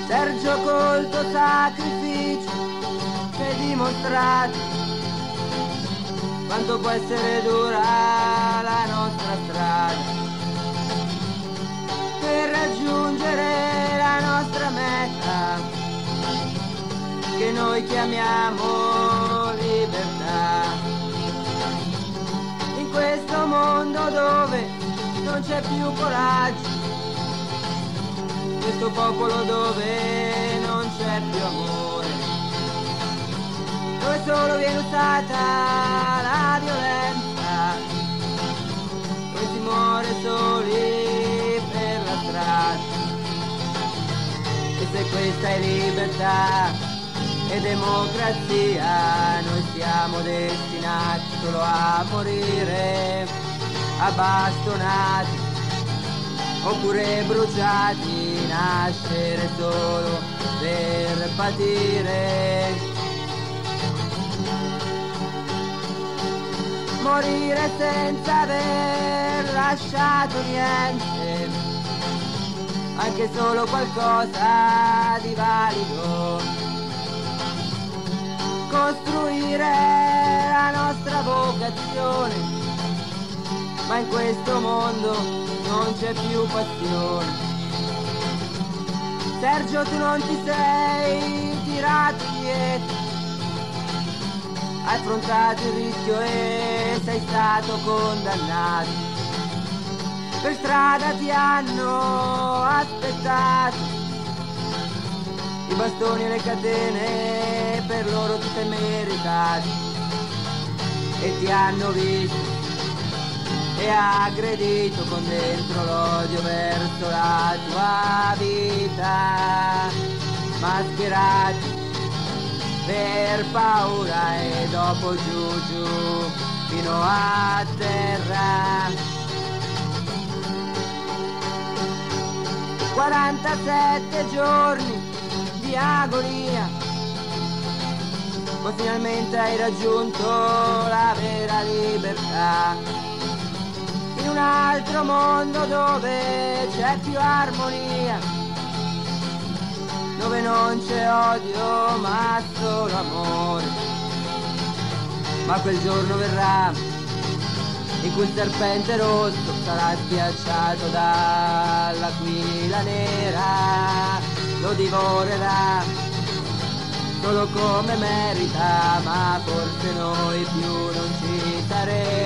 Sergio col tuo sacrificio ci hai dimostrato quanto può essere dura la nostra strada per raggiungere la nostra meta che noi chiamiamo libertà. In questo mondo dove non c'è più coraggio, questo popolo dove non c'è più amore, dove solo viene usata la violenza, dove si muore soli per la strada. E se questa è libertà e democrazia, noi siamo destinati solo a morire, abbastonati oppure bruciati, nascere solo per patire, morire senza aver lasciato niente, anche solo qualcosa di valido, costruire la nostra vocazione, ma in questo mondo non c'è più passione. Sergio, tu non ti sei tirato indietro, hai affrontato il rischio e sei stato condannato. Per strada ti hanno aspettato i bastoni e le catene, per loro ti sei meritato, e ti hanno visto e aggredito con dentro l'odio verso la tua vita, mascherati per paura e dopo giù giù fino a terra. 47 giorni di agonia, poi finalmente hai raggiunto la vera libertà, in un altro mondo dove c'è più armonia, dove non c'è odio ma solo amore. Ma quel giorno verrà in cui il serpente rosso sarà schiacciato dall'aquila nera, lo divorerà solo come merita, ma forse noi più non ci saremo.